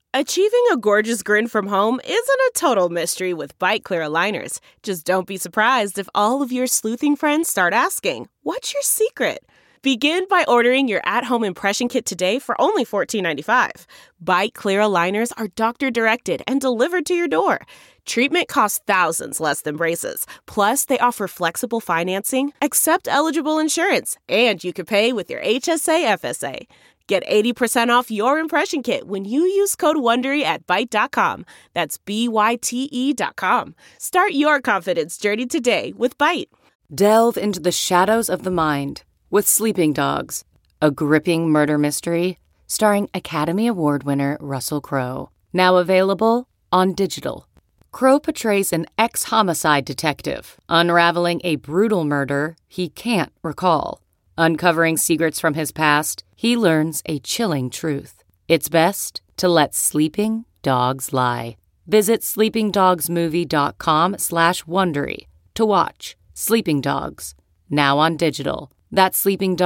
Achieving a gorgeous grin from home isn't a total mystery with Byte Clear aligners. Just don't be surprised if all of your sleuthing friends start asking, "What's your secret?" Begin by ordering your at-home impression kit today for only $14.95. Byte Clear aligners are doctor-directed and delivered to your door. Treatment costs thousands less than braces. Plus, they offer flexible financing, accept eligible insurance, and you can pay with your HSA FSA. Get 80% off your impression kit when you use code WONDERY at Byte.com. That's BYTE.com. Start your confidence journey today with Byte. Delve into the shadows of the mind with Sleeping Dogs, a gripping murder mystery starring Academy Award winner Russell Crowe. Now available on digital. Crowe portrays an ex-homicide detective unraveling a brutal murder he can't recall. Uncovering secrets from his past, he learns a chilling truth. It's best to let sleeping dogs lie. Visit sleepingdogsmovie.com/Wondery to watch Sleeping Dogs, now on digital. That's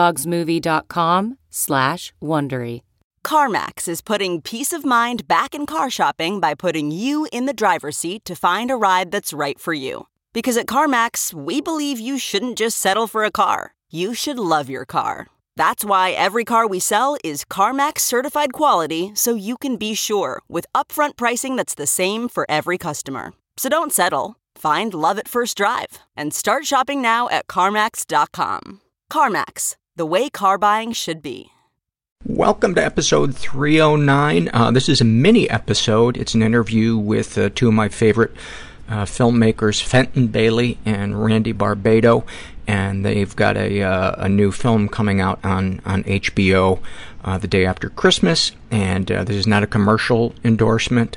sleepingdogsmovie.com/Wondery. CarMax is putting peace of mind back in car shopping by putting you in the driver's seat to find a ride that's right for you. Because at CarMax, we believe you shouldn't just settle for a car. You should love your car. That's why every car we sell is CarMax certified quality, so you can be sure with upfront pricing that's the same for every customer. So don't settle. Find love at first drive and start shopping now at CarMax.com. CarMax, the way car buying should be. Welcome to episode 309. This is a mini episode. It's an interview with two of my favorite filmmakers, Fenton Bailey and Randy Barbato, and they've got a new film coming out on HBO the day after Christmas, and this is not a commercial endorsement.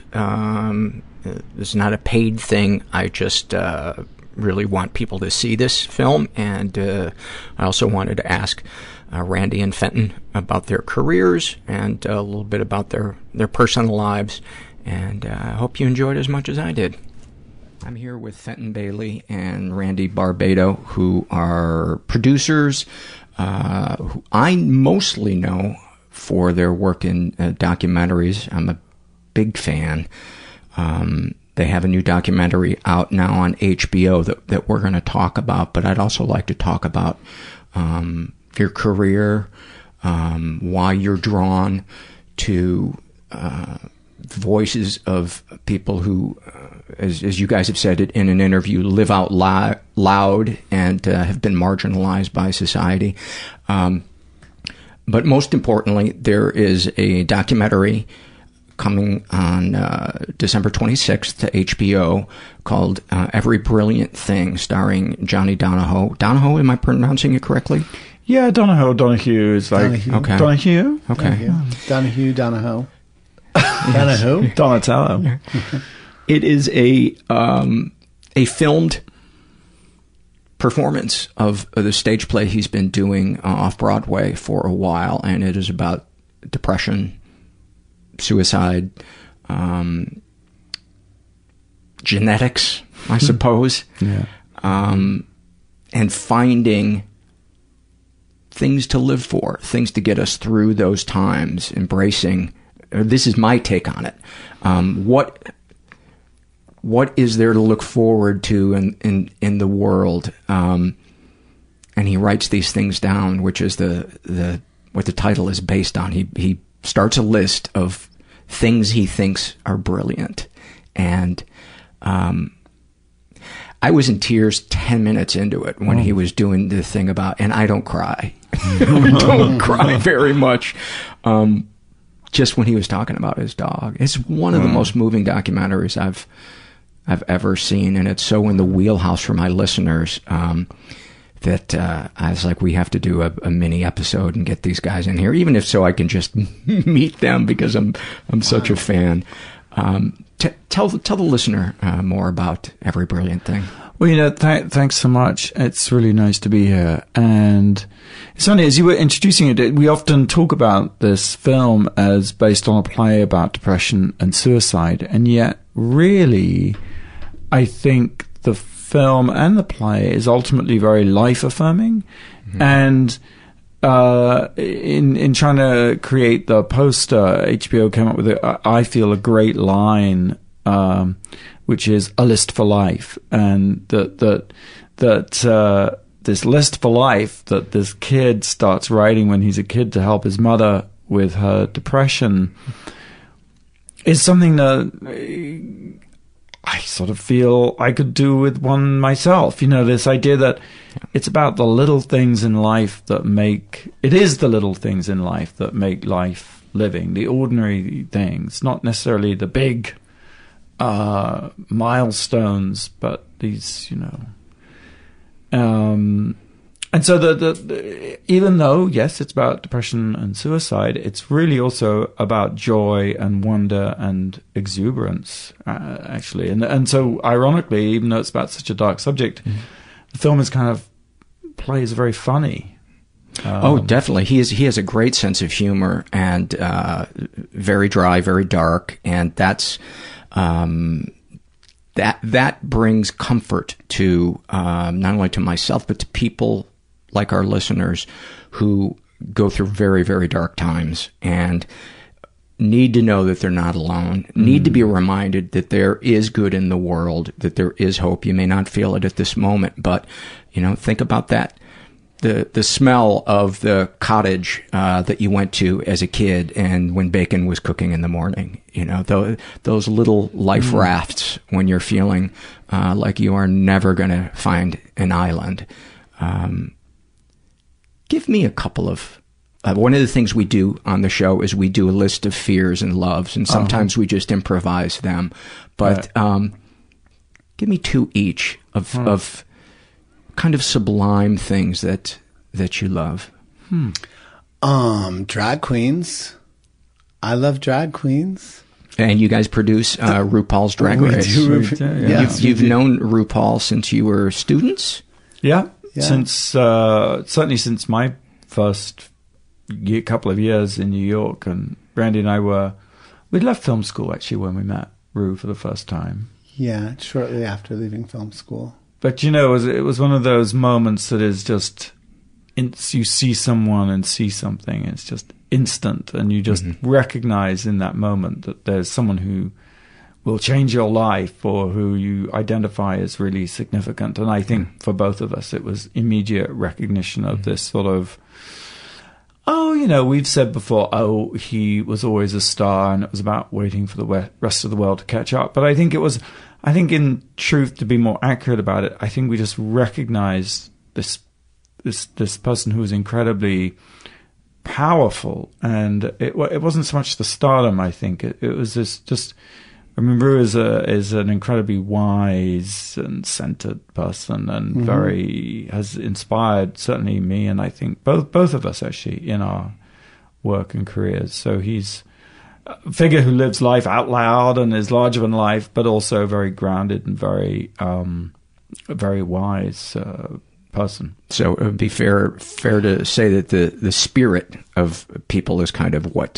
This is not a paid thing. I just really want people to see this film, and I also wanted to ask Randy and Fenton about their careers and a little bit about their personal lives, and I hope you enjoyed it as much as I did. I'm here with Fenton Bailey and Randy Barbato, who are producers who I mostly know for their work in documentaries. I'm a big fan. They have a new documentary out now on HBO that we're going to talk about, but I'd also like to talk about your career, why you're drawn to voices of people who, as you guys have said it in an interview, live out loud and have been marginalized by society. But most importantly, there is a documentary coming on December 26th to HBO called Every Brilliant Thing, starring Johnny Donahoe. Donahoe, am I pronouncing it correctly? Yeah, Donahue is like... Donahue. Okay. Donahue? Okay. Donahoe. Donahoe? Donatello. It is a filmed performance of the stage play he's been doing off-Broadway for a while, and it is about depression, suicide, genetics, I suppose, and finding things to live for, things to get us through those times, embracing. This is my take on it. What is there to look forward to in the world? And he writes these things down, which is what the title is based on. He starts a list of things he thinks are brilliant. And I was in tears 10 minutes into it when he was doing the thing about, and I don't cry. I don't cry very much. Just when he was talking about his dog. It's one of the most moving documentaries I've ever seen, and it's so in the wheelhouse for my listeners that I was like, we have to do a mini episode and get these guys in here, even if so I can just meet them because I'm such a fan. Tell the listener more about Every Brilliant Thing. Well, thanks so much. It's really nice to be here. And it's funny, as you were introducing it, we often talk about this film as based on a play about depression and suicide. And yet, really, I think the film and the play is ultimately very life-affirming. Mm-hmm. And in trying to create the poster, HBO came up with I feel a great line, which is a list for life, and that this list for life that this kid starts writing when he's a kid to help his mother with her depression is something that I sort of feel I could do with one myself. You know, this idea that it's about the little things in life that make life living, the ordinary things, not necessarily the big milestones, but these, you know. And so even though, yes, it's about depression and suicide, it's really also about joy and wonder and exuberance, actually. And so, ironically, even though it's about such a dark subject, the film is kind of plays very funny. Oh, definitely. He has a great sense of humor and very dry, very dark, and that's that brings comfort to not only to myself but to people like our listeners who go through very, very dark times and need to know that they're not alone, need to be reminded that there is good in the world, that there is hope. You may not feel it at this moment, but, you know, think about that. The smell of the cottage that you went to as a kid and when bacon was cooking in the morning, you know, those little life rafts when you're feeling like you are never going to find an island. Give me a couple of... one of the things we do on the show is we do a list of fears and loves, and sometimes we just improvise them. But give me two each of kind of sublime things that you love. Drag queens. I love drag queens. And you guys produce RuPaul's Drag Race. You've known RuPaul since you were students? Yeah. Certainly since my first couple of years in New York, and Brandy and I we'd left film school actually when we met Ru for the first time. Yeah, shortly after leaving film school. But you know, it was one of those moments that is just, you see someone and see something, it's just instant, and you just recognize in that moment that there's someone who will change your life or who you identify as really significant. And I think for both of us, it was immediate recognition of this sort of, you know, we've said before, he was always a star and it was about waiting for the rest of the world to catch up. But I think in truth, to be more accurate about it, I think we just recognized this person who was incredibly powerful. And it wasn't so much the stardom, I think. It was this just... I mean, Ru is an incredibly wise and centered person, and has inspired certainly me, and I think both of us actually in our work and careers. So he's a figure who lives life out loud and is larger than life, but also very grounded and very wise person. So it would be fair to say that the spirit of people is kind of what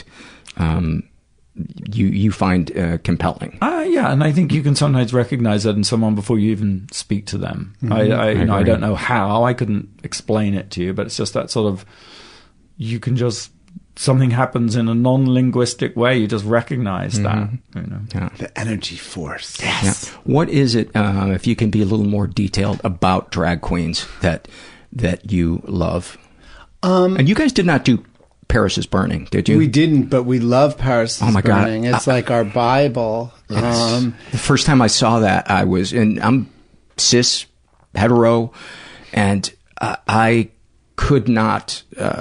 you find compelling. Yeah, and I think you can sometimes recognize that in someone before you even speak to them. I don't know how, I couldn't explain it to you, but it's just that sort of, you can just, something happens in a non-linguistic way, you just recognize that. You know? The energy force. Yes. Yeah. What is it, if you can be a little more detailed about drag queens that you love? And you guys did not do Paris is Burning, did you? We didn't, but we love Paris is Burning. God. It's like our Bible. Yes. The first time I saw that, I'm cis, hetero, and I could not...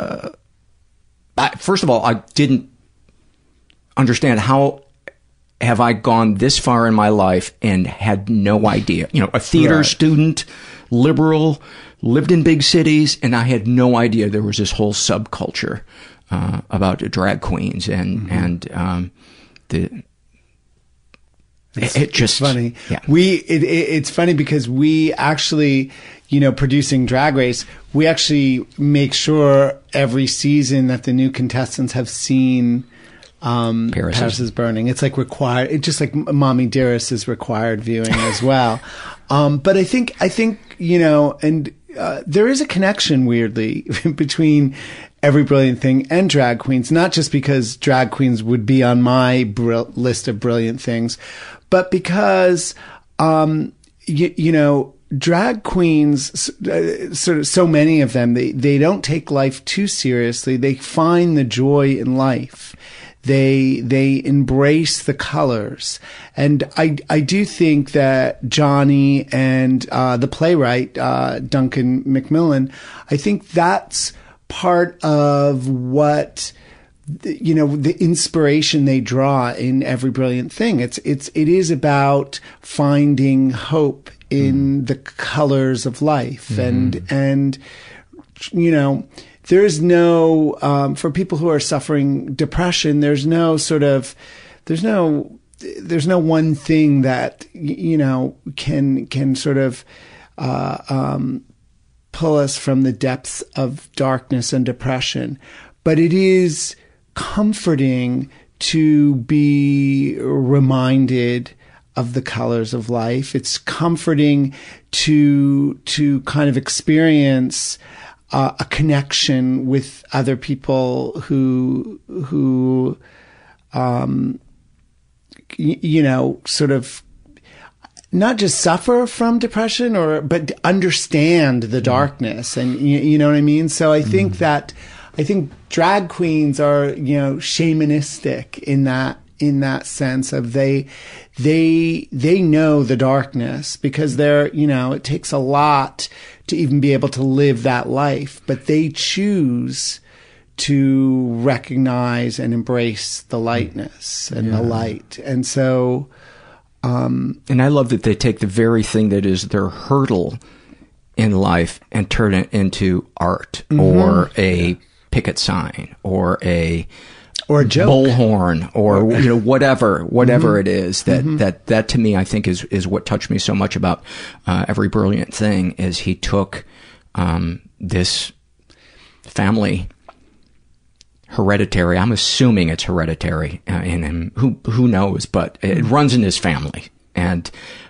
first of all, I didn't understand how have I gone this far in my life and had no idea. You know, a theater student, liberal, lived in big cities, and I had no idea there was this whole subculture about drag queens and it's funny. Yeah. It's funny because we actually, you know, producing Drag Race, we actually make sure every season that the new contestants have seen Paris is Burning. It's like required. It's just like Mommy Dearest is required viewing as well. But I think you know, and there is a connection weirdly between Every Brilliant Thing and Drag Queens, not just because Drag Queens would be on my list of brilliant things, but because, you know, drag queens, sort of so many of them, they don't take life too seriously. They find the joy in life. They embrace the colors. And I do think that Johnny and the playwright, Duncan Macmillan, I think that's part of what, you know, the inspiration they draw in Every Brilliant Thing. It is about finding hope in the colors of life. And, you know, there's no, for people who are suffering depression, there's no one thing that, you know, can sort of, pull us from the depths of darkness and depression. But it is comforting to be reminded of the colors of life. It's comforting to kind of experience a connection with other people who you know, sort of not just suffer from depression but understand the darkness, and you know what I mean? So I think drag queens are, you know, shamanistic in that sense of they know the darkness, because they're, you know, it takes a lot to even be able to live that life, but they choose to recognize and embrace the lightness and the light. And so, and I love that they take the very thing that is their hurdle in life and turn it into art, or a picket sign, or a joke, bullhorn, or you know, whatever it is that to me, I think is what touched me so much about Every Brilliant Thing, is he took this family, hereditary, I'm assuming it's hereditary in him, who knows, but it runs in his family, and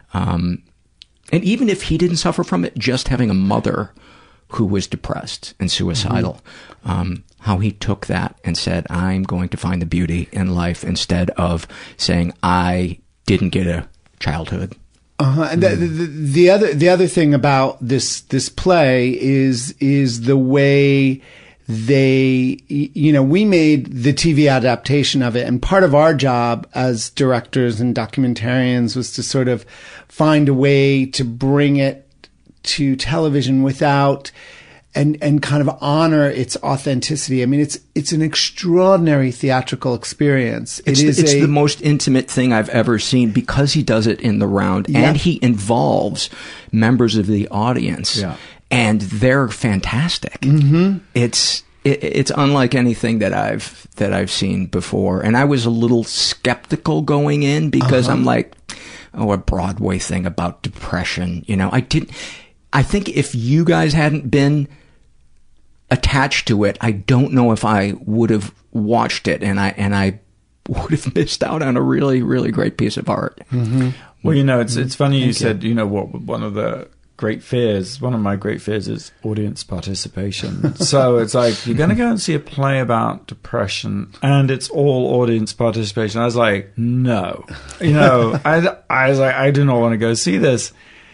even if he didn't suffer from it, just having a mother who was depressed and suicidal, how he took that and said, I'm going to find the beauty in life, instead of saying, I didn't get a childhood. And the other thing about this play is the way they, you know, we made the TV adaptation of it, and part of our job as directors and documentarians was to sort of find a way to bring it to television without and kind of honor its authenticity. I mean, it's an extraordinary theatrical experience. It's the most intimate thing I've ever seen, because he does it in the round, and he involves members of the audience, and they're fantastic. It's unlike anything that I've seen before, and I was a little skeptical going in, because I'm like, oh, a Broadway thing about depression, you know. I think if you guys hadn't been attached to it, I don't know if I would have watched it, and I would have missed out on a really, really great piece of art. Well, you know, it's funny you said, you know, what one of my great fears is audience participation. So it's like, you're going to go and see a play about depression and it's all audience participation. I was like, no, you know, I was like, I do not want to go see this.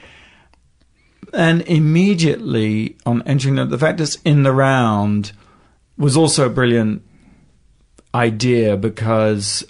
And immediately on entering the fact it's in the round was also a brilliant idea, because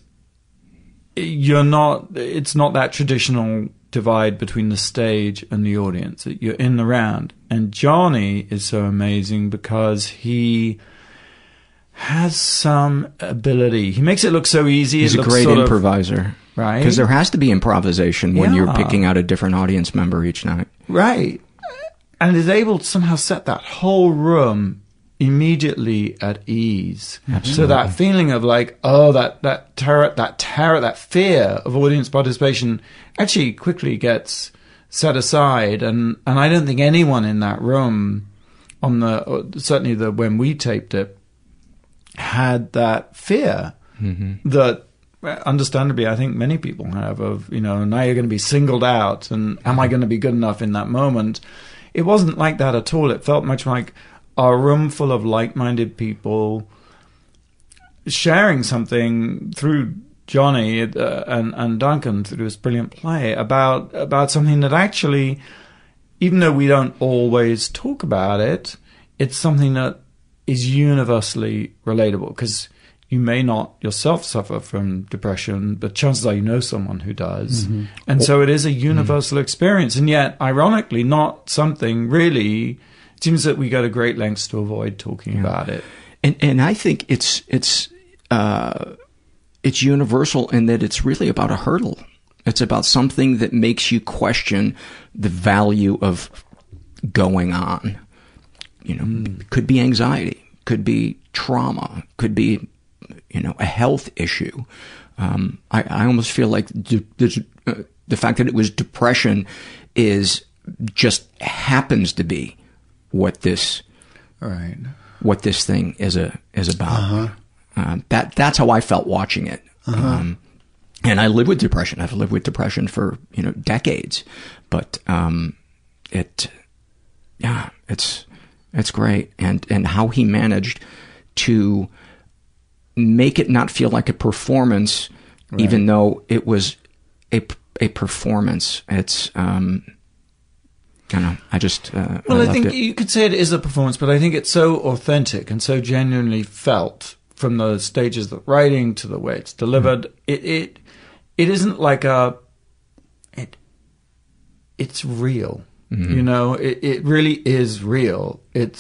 it's not that traditional divide between the stage and the audience. You're in the round. And Johnny is so amazing because he has some ability. He makes it look so easy. He's a great improviser. Right. Because there has to be improvisation when you're picking out a different audience member each night. Right. And is able to somehow set that whole room immediately at ease. Absolutely. So that feeling of like, oh, that terror, that fear of audience participation actually quickly gets set aside. And I don't think anyone in that room certainly when we taped it, had that fear that understandably I think many people have of, you know, now you're going to be singled out and am I going to be good enough in that moment? It wasn't like that at all. It felt much like, are a room full of like-minded people sharing something through Johnny and Duncan through this brilliant play about something that actually, even though we don't always talk about it, it's something that is universally relatable, because you may not yourself suffer from depression, but chances are you know someone who does. Mm-hmm. And so it is a universal experience, and yet, ironically, not something really. It seems that we go to great lengths to avoid talking about it. And I think it's universal in that it's really about a hurdle. It's about something that makes you question the value of going on. Could be anxiety, could be trauma, could be, a health issue. I almost feel like the fact that it was depression just happens to be what this thing is about. That's how I felt watching it. And I live with depression. I've lived with depression for, decades, but, it's great. And how he managed to make it not feel like a performance, even though it was a performance. It's, I think you could say it is a performance, but I think it's so authentic and so genuinely felt from the stages of writing to the way it's delivered. It isn't like it's real. It really is real.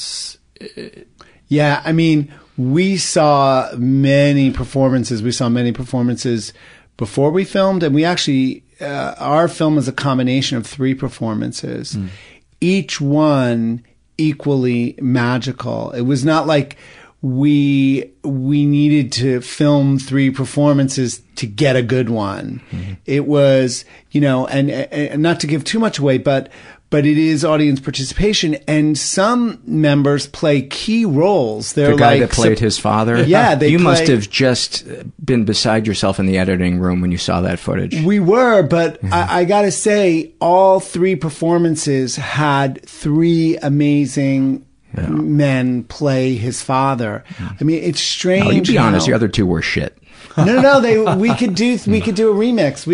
Yeah, I mean, we saw many performances. We saw many performances before we filmed, and we actually, our film is a combination of 3 performances, each one equally magical. It was not like we needed to film 3 performances to get a good one. It was, and not to give too much away, but it is audience participation, and some members play key roles. They're the guy that played his father? Yeah. You must have just been beside yourself in the editing room when you saw that footage. We were, but I gotta say, all 3 performances had 3 amazing men play his father. I mean, it's strange. No, you be honest, the other 2 were shit. No. We could do a remix.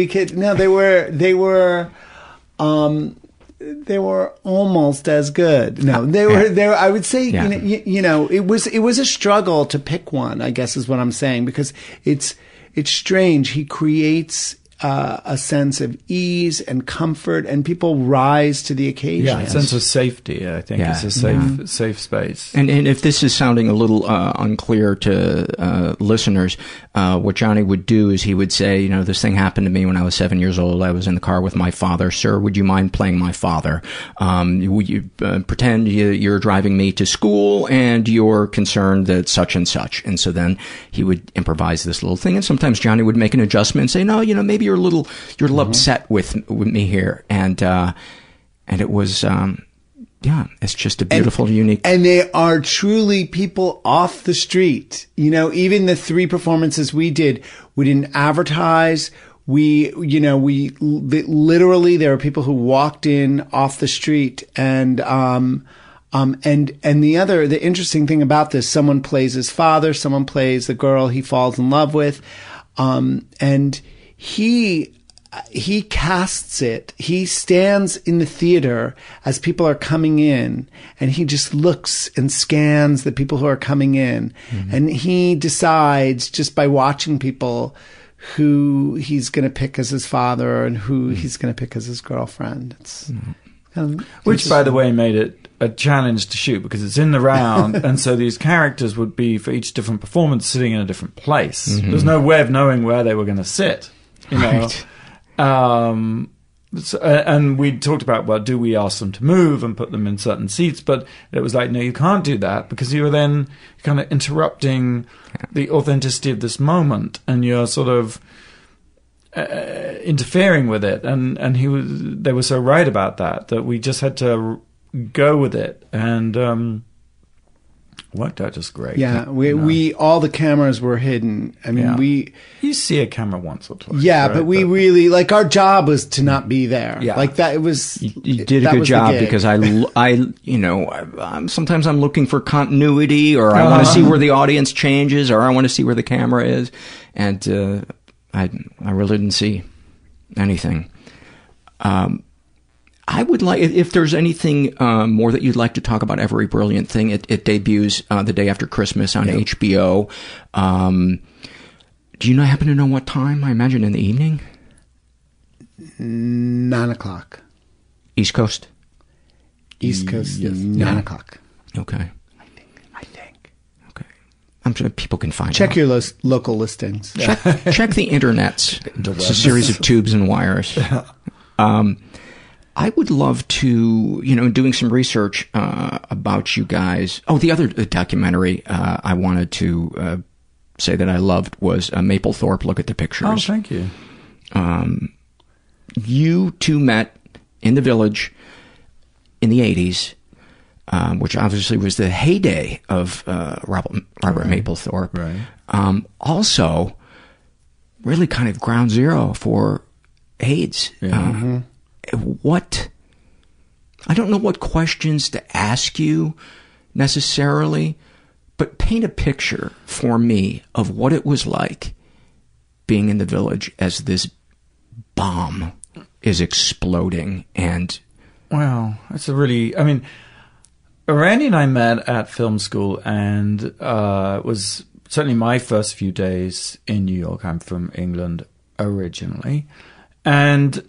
They were almost as good. No, they were. I would say, it was a struggle to pick one, I guess is what I'm saying, because it's strange. He creates a sense of ease and comfort, and people rise to the occasion. Yeah, a sense of safety, I think. It's a safe space. And if this is sounding a little unclear to listeners, what Johnny would do is he would say, this thing happened to me when I was 7 years old. I was in the car with my father. Sir, would you mind playing my father? Would you pretend you're driving me to school and you're concerned that such and such? And so then he would improvise this little thing. And sometimes Johnny would make an adjustment and say, no, maybe you're a little upset with me here. And it was, it's just a beautiful, unique. And they are truly people off the street. Even the 3 performances we did, we didn't advertise. We literally, there were people who walked in off the street, and the interesting thing about this, someone plays his father, someone plays the girl he falls in love with, and he casts it. He stands in the theater as people are coming in, and he just looks and scans the people who are coming in. And he decides, just by watching people, who he's going to pick as his father and who he's going to pick as his girlfriend. Which, by the way, made it a challenge to shoot, because it's in the round, and so these characters would be, for each different performance, sitting in a different place. There's no way of knowing where they were going to sit. Right. And we talked about, do we ask them to move and put them in certain seats? But it was like, no, you can't do that, because you are then kind of interrupting the authenticity of this moment, and you're sort of interfering with it. And they were so right about that we just had to go with it. And Worked out just great. Yeah, we all the cameras were hidden. I mean, you see a camera once or twice. Yeah, right? but we really our job was to not be there. Yeah. Like that. It was. You did a good job because sometimes I'm looking for continuity, or I want to see where the audience changes, or I want to see where the camera is, and I really didn't see anything. I would like, if there's anything more that you'd like to talk about Every Brilliant Thing, it debuts the day after Christmas on HBO. Do you happen to know what time? I imagine in the evening? 9 o'clock. East Coast? East Coast, yes. 9 o'clock. Okay. I think. Okay. I'm sure people can find Check out. your local listings. Check the internets. It's a series of tubes and wires. I would love to, doing some research about you guys. Oh, the other documentary I wanted to say that I loved was Mapplethorpe, Look at the Pictures. Oh, thank you. You two met in the Village in the 80s, which obviously was the heyday of Robert Mapplethorpe. Right. Also, really kind of ground zero for AIDS. Yeah. I don't know what questions to ask you necessarily, but paint a picture for me of what it was like being in the Village as this bomb is exploding. And wow, that's Randy and I met at film school, and it was certainly my first few days in New York. I'm from England originally, and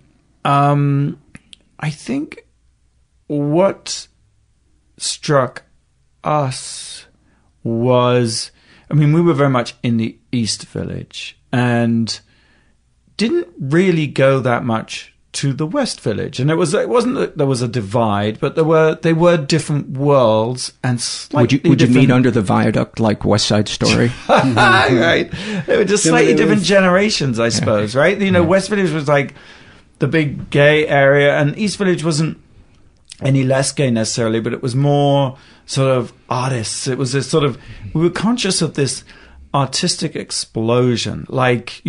I think what struck us was, we were very much in the East Village and didn't really go that much to the West Village. And it wasn't that there was a divide, but they were different worlds and slightly would you meet under the viaduct like West Side Story? Right. They were just slightly different generations, I suppose, right? West Village was like the big gay area, and East Village wasn't any less gay necessarily, but it was more sort of artists. It was this sort of, we were conscious of this artistic explosion. Like,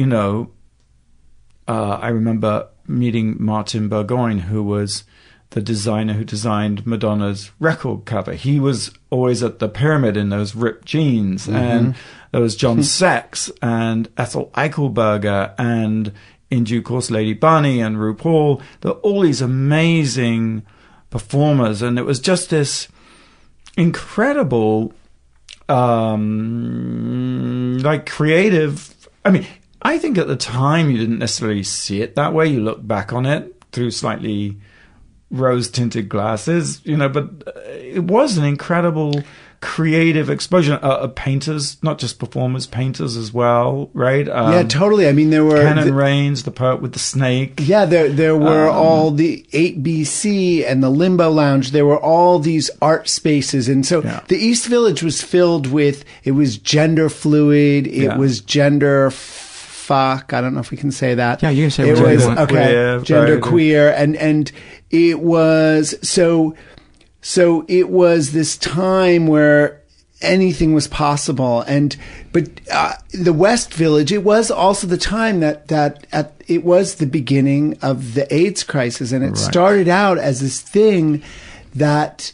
I remember meeting Martin Burgoyne, who was the designer who designed Madonna's record cover. He was always at the Pyramid in those ripped jeans. Mm-hmm. And there was John Sachs and Ethel Eichelberger and, in due course, Lady Bunny and RuPaul. There were all these amazing performers, and it was just this incredible, creative. I think at the time you didn't necessarily see it that way. You look back on it through slightly rose-tinted glasses, but it was an incredible creative explosion of painters, not just performers, painters as well, right? Yeah, totally. There were Canon Rains, the poet with the snake. Yeah, there were all the 8BC and the Limbo Lounge. There were all these art spaces, and so the East Village was filled with. It was gender fluid. It was gender. Fuck, I don't know if we can say that. Yeah, you can say it whatever was you want. Okay, queer, gender right. queer, and it was so it was this time where anything was possible, but the West Village, it was also the time that it was the beginning of the AIDS crisis, and it started out as this thing that.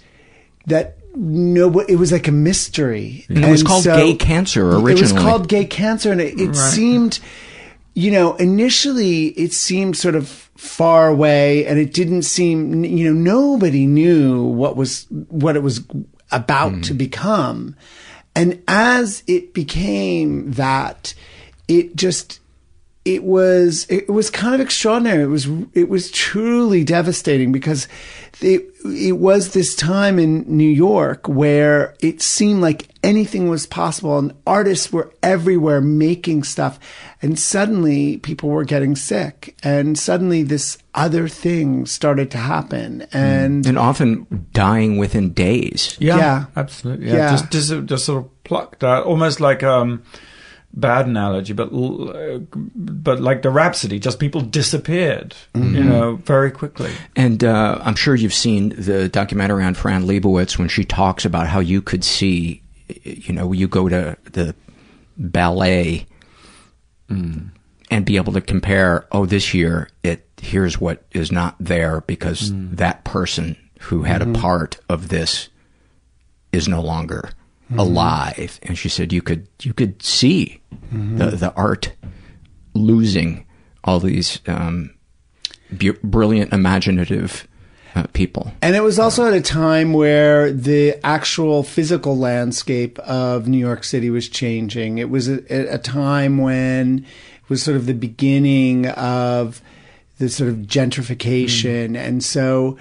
It was like a mystery. And it was called Gay Cancer originally. It was called Gay Cancer, and it seemed, initially it seemed sort of far away, and it didn't seem, nobody knew what it was about to become. And as it became that, it was kind of extraordinary. It was truly devastating, because it was this time in New York where it seemed like anything was possible, and artists were everywhere making stuff, and suddenly people were getting sick, and suddenly this other thing started to happen, and often dying within days. Yeah, absolutely. Yeah. Just sort of plucked out, almost like bad analogy, but like the Rhapsody, just people disappeared, very quickly. And I'm sure you've seen the documentary on Fran Lebowitz when she talks about how you could see you go to the ballet and be able to compare, this year, here's what is not there because that person who had a part of this is no longer alive. And she said you could see the art losing all these brilliant, imaginative people. And it was also at a time where the actual physical landscape of New York City was changing. It was a time when it was sort of the beginning of the sort of gentrification. And so,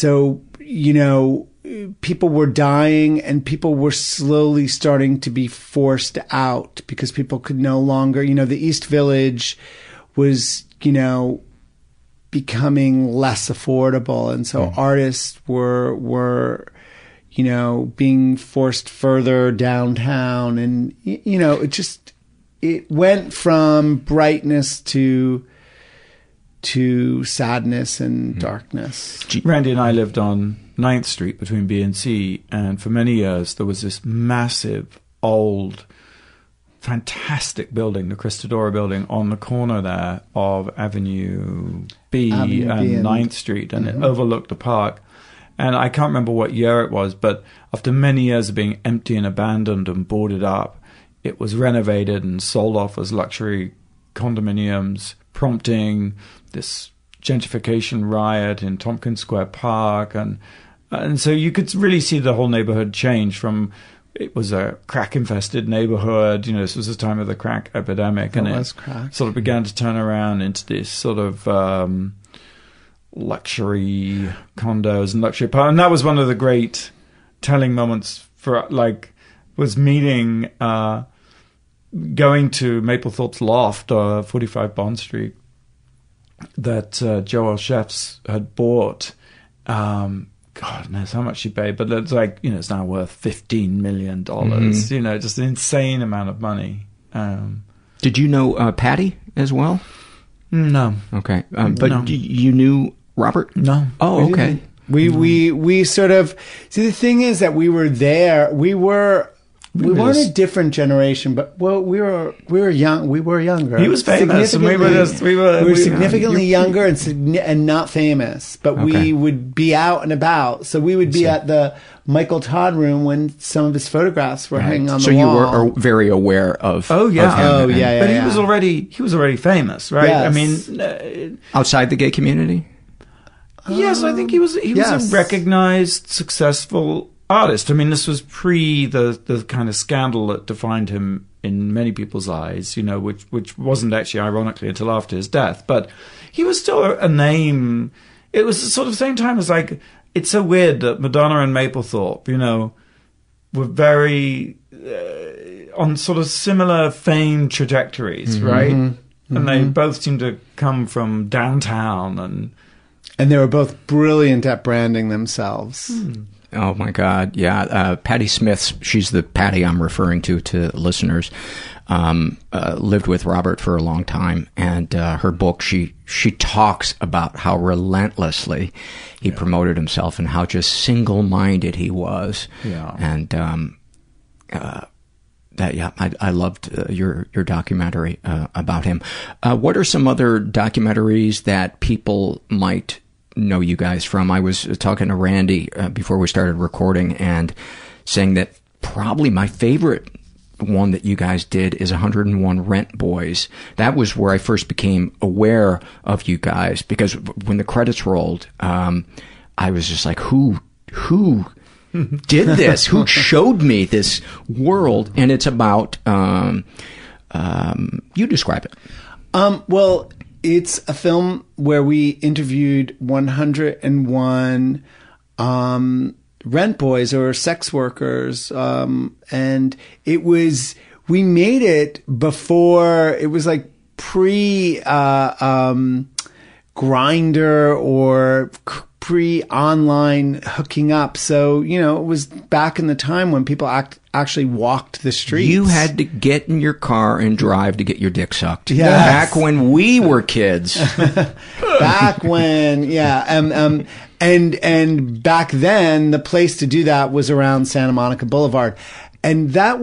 people were dying and people were slowly starting to be forced out because people could no longer, the East Village was, becoming less affordable. And so artists were, being forced further downtown. And, it went from brightness to sadness and darkness. Randy and I lived on 9th Street between B and C, and for many years there was this massive, old, fantastic building, the Cristodora building, on the corner there of Avenue B and 9th Street, and it overlooked the park. And I can't remember what year it was, but after many years of being empty and abandoned and boarded up, it was renovated and sold off as luxury condominiums, prompting this gentrification riot in Tompkins Square Park. And so you could really see the whole neighborhood change from, it was a crack-infested neighborhood. This was the time of the crack epidemic. And it sort of began to turn around into this sort of luxury condos and luxury apartments. And that was one of the great telling moments for, was meeting, going to Mapplethorpe's loft, 45 Bond Street, that Joel Chefs had bought. God knows how much she paid, but it's it's now worth $15 million. Just an insane amount of money. Did you know Patty as well? No. Okay. But you knew Robert? No. Oh, okay. We sort of, see, the thing is that we were there. We weren't a different generation, but we were young. We were younger. He was famous, and we were significantly younger and not famous. But we would be out and about. So we would be at the Michael Todd room when some of his photographs were hanging on the wall. So you were very aware of. Oh yeah. Of him. But he was already famous, right? Yes. I mean, outside the gay community. Yes, I think he was a recognized, successful artist. I mean, this was pre the kind of scandal that defined him in many people's eyes, which wasn't actually, ironically, until after his death. But he was still a name. It was the sort of same time as, it's so weird that Madonna and Mapplethorpe, were very on sort of similar fame trajectories, right? And they both seemed to come from downtown, and they were both brilliant at branding themselves. Oh my God, yeah. Patti Smith, she's the Patty I'm referring to listeners, lived with Robert for a long time, and her book, she talks about how relentlessly he promoted himself and how just single-minded he was. Yeah. And I loved your documentary about him. What are some other documentaries that people might know you guys from? I was talking to Randy before we started recording and saying that probably my favorite one that you guys did is 101 Rent Boys. That was where I first became aware of you guys, because when the credits rolled, I was just like, who did this? Who showed me this world? And it's about, you describe it. Well, it's a film where we interviewed 101 rent boys or sex workers, and we made it before, it was pre Grindr or pre-online hooking up. So, it was back in the time when people actually walked the streets. You had to get in your car and drive to get your dick sucked. Yes. Back when we were kids. Back when, yeah. And back then, the place to do that was around Santa Monica Boulevard. And that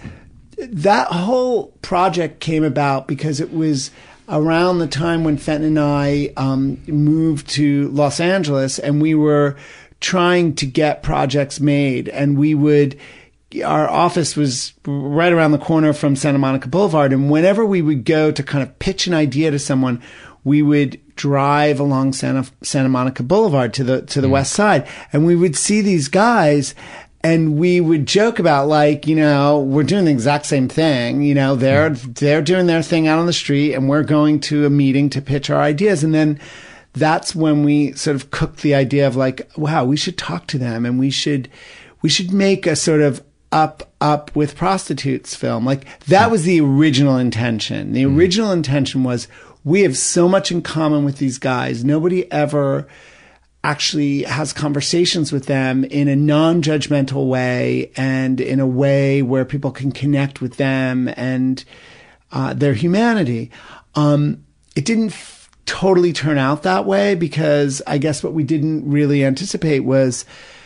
whole project came about because it was around the time when Fenton and I moved to Los Angeles, and we were trying to get projects made. And our office was right around the corner from Santa Monica Boulevard. And whenever we would go to kind of pitch an idea to someone, we would drive along Santa Monica Boulevard to the west side, and we would see these guys. And we would joke about, like, you know, we're doing the exact same thing. You know, they're doing their thing out on the street, and we're going to a meeting to pitch our ideas. And then that's when we sort of cooked the idea of, like, wow, we should talk to them, and we should make a sort of up with prostitutes film. Like, that was the original intention. The original intention was, we have so much in common with these guys. Nobody ever actually has conversations with them in a non-judgmental way, and in a way where people can connect with them and their humanity. It didn't totally turn out that way, because I guess what we didn't really anticipate was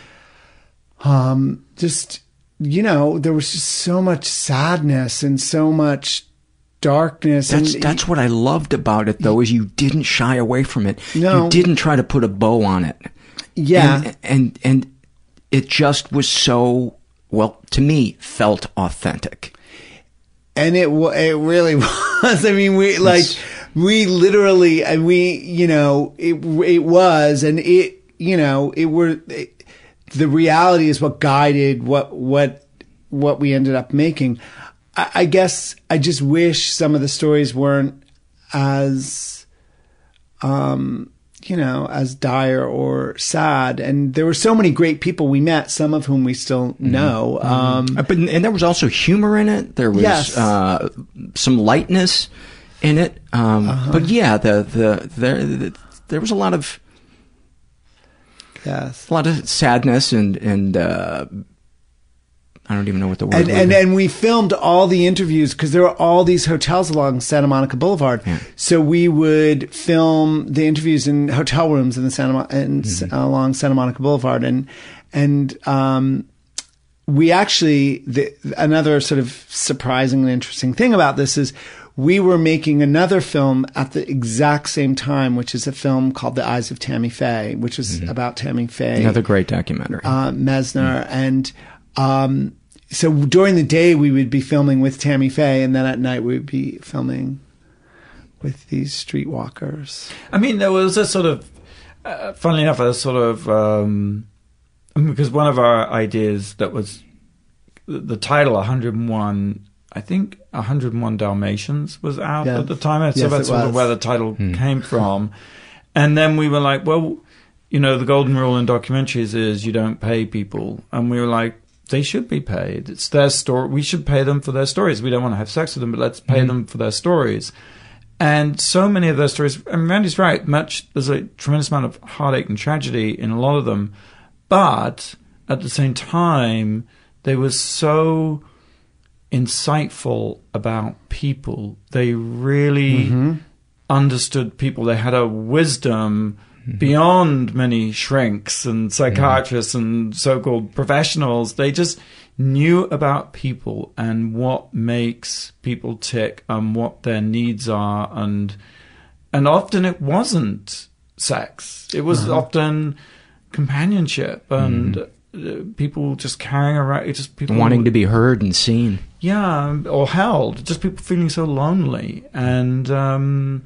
just, you know, there was just so much sadness and so much darkness. That's what I loved about it, though, is you didn't shy away from it. No. You didn't try to put a bow on it. Yeah. And it just was so, well, to me, felt authentic. And it really was. I mean, we literally, you know, it was, and the reality is what guided what we ended up making. I guess I just wish some of the stories weren't as, you know, as dire or sad. And there were so many great people we met, some of whom we still know. And there was also humor in it. There was some lightness in it. But yeah, there was a lot of sadness and I don't even know what the word is. And we filmed all the interviews, because there were all these hotels along Santa Monica Boulevard. Yeah. So we would film the interviews in hotel rooms in along Santa Monica Boulevard. And we actually, another sort of surprising and interesting thing about this is we were making another film at the exact same time, which is a film called The Eyes of Tammy Faye, which is about Tammy Faye. Another great documentary. Mesner. And so during the day we would be filming with Tammy Faye, and then at night we would be filming with these streetwalkers. I mean, there was a sort of, funnily enough, a sort of, because one of our ideas that was the title 101, I think 101 Dalmatians was out at the time. So that's sort of where the title came from. And then we were like, well, you know, the golden rule in documentaries is you don't pay people. And we were like, they should be paid. It's their story. We should pay them for their stories. We don't want to have sex with them, but let's pay them for their stories. And so many of their stories, and Randy's right, there's a tremendous amount of heartache and tragedy in a lot of them. But at the same time, they were so insightful about people. They really understood people. They had a wisdom beyond many shrinks and psychiatrists and so-called professionals. They just knew about people and what makes people tick and what their needs are. And often it wasn't sex. It was often companionship and people just carrying around, just people wanting to be heard and seen. Yeah, or held. Just people feeling so lonely. And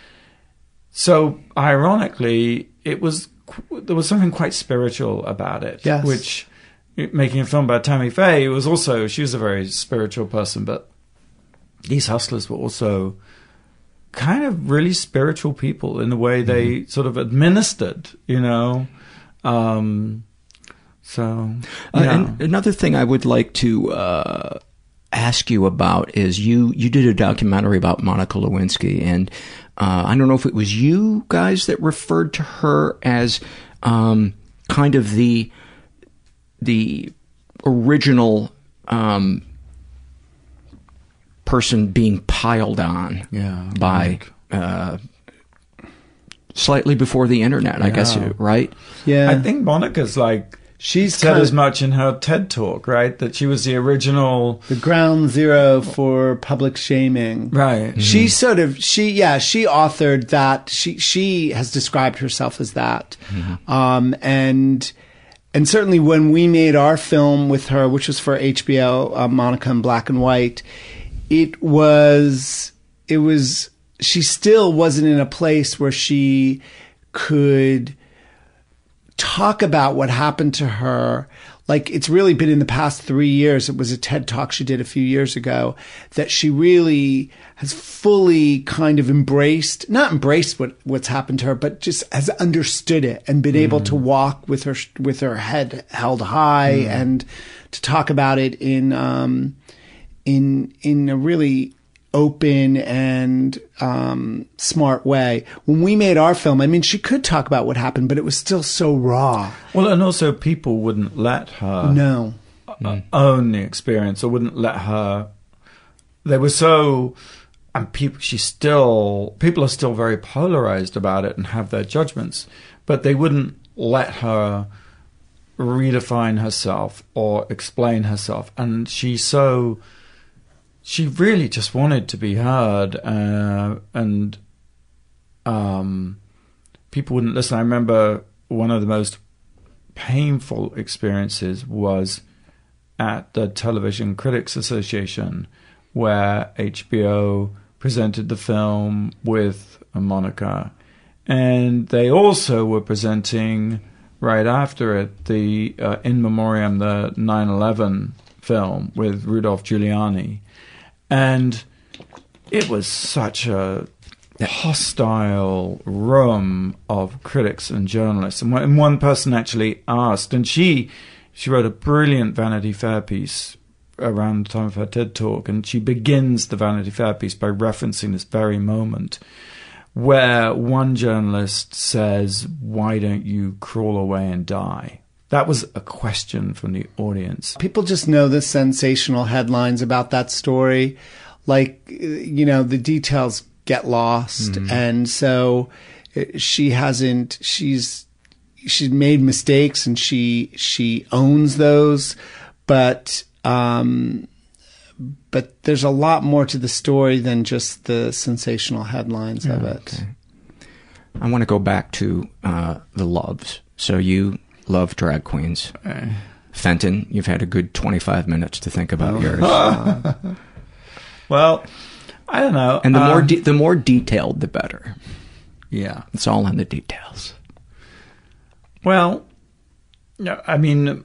so, ironically, there was something quite spiritual about it. Yes. Which, making a film about Tammy Faye, she was a very spiritual person, but these hustlers were also kind of really spiritual people in the way they sort of administered, you know. And another thing I would like to ask you about is you did a documentary about Monica Lewinsky, and I don't know if it was you guys that referred to her as kind of the original person being piled on by slightly before the internet, I guess, right? Yeah. I think Monica's like She's said as much in her TED Talk, right? That she was the original... the ground zero for public shaming. Right. Mm-hmm. She authored that. She has described herself as that. Mm-hmm. And certainly when we made our film with her, which was for HBO, Monica in Black and White, it was, she still wasn't in a place where she could talk about what happened to her. Like, it's really been in the past 3 years. It was a TED Talk she did a few years ago that she really has fully kind of not embraced what's happened to her, but just has understood it and been able to walk with her head held high and to talk about it in a really open and smart way. When we made our film, I mean, she could talk about what happened, but it was still so raw. Well, and also people wouldn't let her own the experience, or wouldn't let her. They were so, and people are still very polarized about it and have their judgments, but they wouldn't let her redefine herself or explain herself, and she really just wanted to be heard, and people wouldn't listen. I remember one of the most painful experiences was at the Television Critics Association, where HBO presented the film with Monica, and they also were presenting right after it the In Memoriam, the 9/11 film with Rudolph Giuliani. And it was such a hostile room of critics and journalists. And one person actually asked, and she wrote a brilliant Vanity Fair piece around the time of her TED Talk, and she begins the Vanity Fair piece by referencing this very moment where one journalist says, "Why don't you crawl away and die?" That was a question from the audience. People just know the sensational headlines about that story. Like, the details get lost. Mm-hmm. And so she's made mistakes, and she owns those. But there's a lot more to the story than just the sensational headlines of it. Okay. I want to go back to the loves. So you love drag queens. Fenton, you've had a good 25 minutes to think about yours. Well, I don't know. And the more detailed, the better. Yeah. It's all in the details. Well, I mean,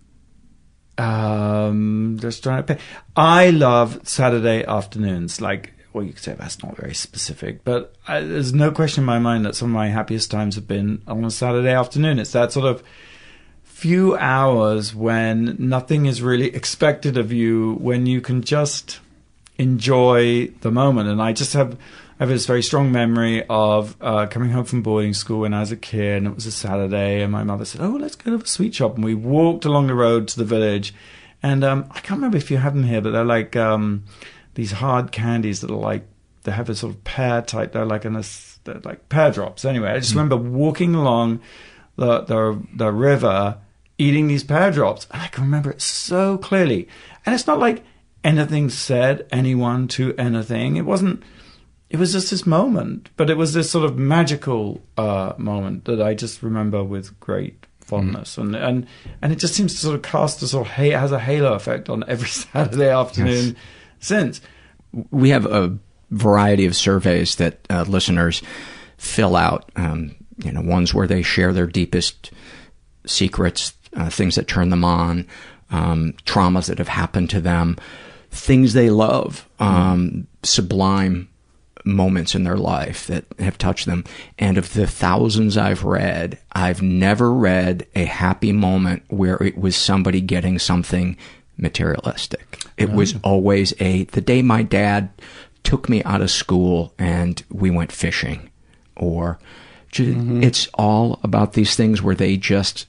just trying to pick. I love Saturday afternoons. Like, well, you could say that's not very specific, but there's no question in my mind that some of my happiest times have been on a Saturday afternoon. It's that sort of few hours when nothing is really expected of you, when you can just enjoy the moment. And I have this very strong memory of coming home from boarding school when I was a kid, and it was a Saturday, and my mother said, "Oh, let's go to a sweet shop." And we walked along the road to the village, and I can't remember if you have them here, but they're like these hard candies that are like, they have a sort of pear type, they're like pear drops. Anyway, I just remember walking along the river, eating these pear drops, and I can remember it so clearly. And it's not like anything said anyone to anything. It was just this moment, but it was this sort of magical moment that I just remember with great fondness. Mm. And it just seems to sort of cast a sort of has a halo effect on every Saturday afternoon since. We have a variety of surveys that listeners fill out, ones where they share their deepest secrets, things that turn them on, traumas that have happened to them, things they love, sublime moments in their life that have touched them. And of the thousands I've read, I've never read a happy moment where it was somebody getting something materialistic. It was always the day my dad took me out of school and we went fishing, or it's all about these things where they just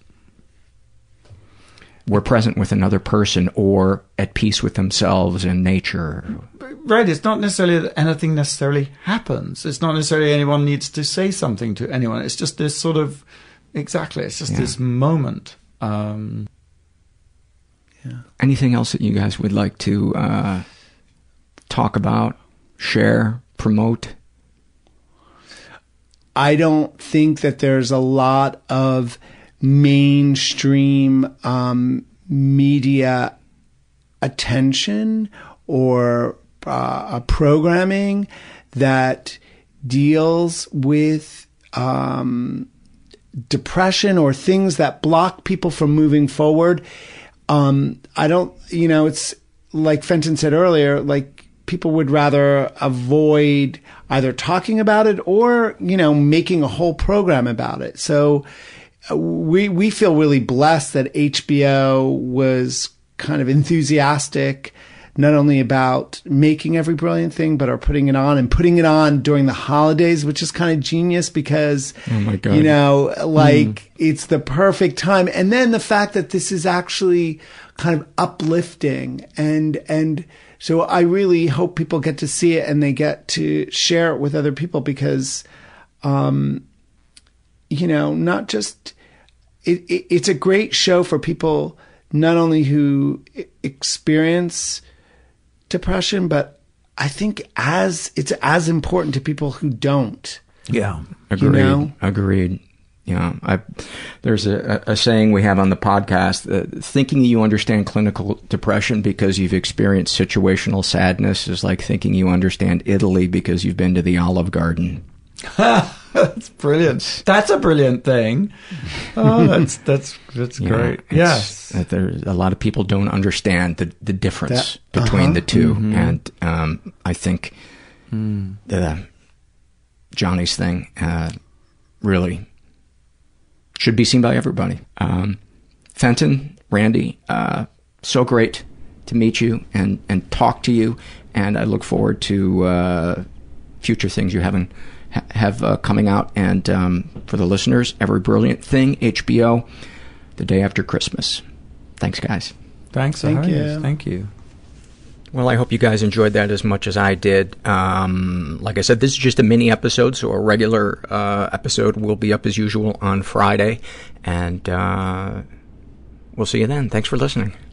were present with another person or at peace with themselves and nature. Right. It's not necessarily that anything necessarily happens. It's not necessarily anyone needs to say something to anyone. It's just this sort of, it's just this moment. Anything else that you guys would like to talk about, share, promote? I don't think that there's a lot of mainstream media attention or programming that deals with depression or things that block people from moving forward. I don't, it's like Fenton said earlier, like people would rather avoid either talking about it or, making a whole program about it. So we feel really blessed that HBO was kind of enthusiastic, not only about making Every Brilliant Thing, but are putting it on during the holidays, which is kind of genius because, oh my God. It's the perfect time. And then the fact that this is actually kind of uplifting. And so I really hope people get to see it and they get to share it with other people because, not just, it's a great show for people, not only who experience depression, but I think it's as important to people who don't. Yeah. Agreed. Agreed. Yeah. There's a saying we have on the podcast, thinking you understand clinical depression because you've experienced situational sadness is like thinking you understand Italy because you've been to the Olive Garden. That's brilliant. That's a brilliant thing. Oh, that's great. Yes. There's a lot of people don't understand the difference between the two. Mm-hmm. And I think Johnny's thing really should be seen by everybody. Fenton, Randy, so great to meet you and talk to you. And I look forward to future things you have coming out. And for the listeners, Every Brilliant Thing, HBO, the day after Christmas. Thanks, guys. Thanks. Thank you. Thank you. Well, I hope you guys enjoyed that as much as I did. Like I said, this is just a mini episode, so a regular episode will be up as usual on Friday. And we'll see you then. Thanks for listening.